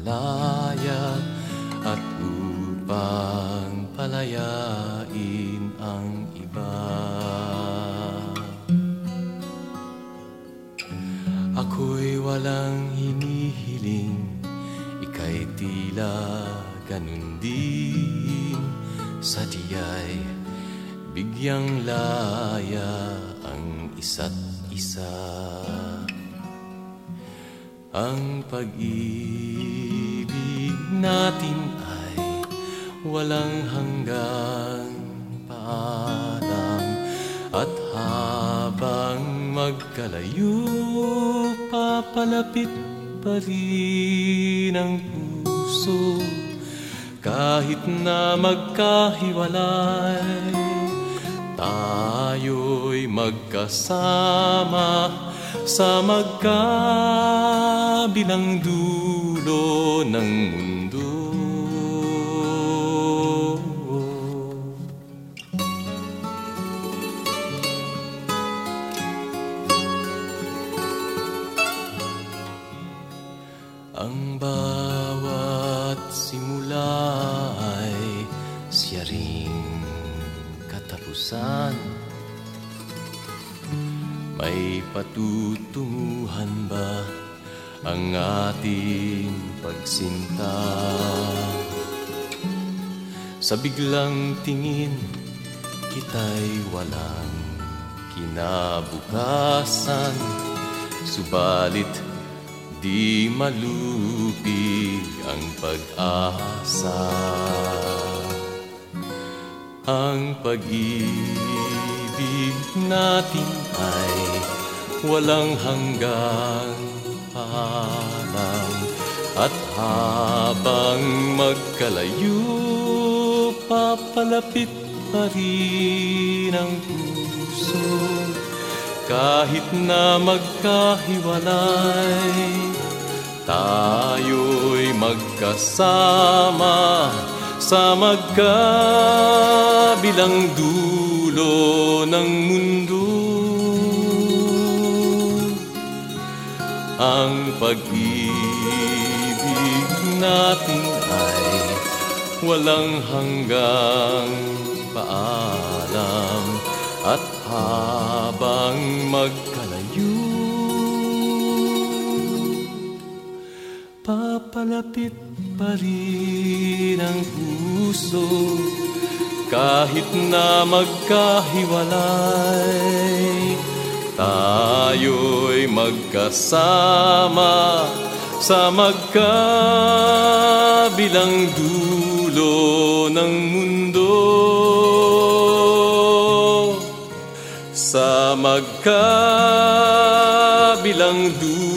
malaya at upang palayain ang iba. Ako'y walang hinihiling, ika'y tila ganun din. Sadya'y bigyang laya ang isa't isa. Ang pag-ibig natin ay walang hanggang paalam, at habang magkalayo, papalapit pa rin ang puso. Kahit na magkahiwalay, tayo'y magkasama sa magkabilang dulo ng mundo. Ang bawat simula ay siya ring katapusan. May patutunguhan ba ang ating pagsinta? Sa biglang tingin, kita'y walang kinabukasan. Subalit di malupig ang pag-asa. Ang pag-ibig natin ay walang hanggang paalam, at habang magkalayo, papalapit pa rin ang puso. Kahit na magkahiwalay, tayo'y magkasama sa magkabilang dulo ng mundo. Ang pag-ibig natin ay walang hanggang paalam, at habang magkalayo, papalapit pa rin ang puso. Kahit na magkahiwalay, tayo'y magkasama sa magkabilang dulo ng mundo. Sa magkabilang dulo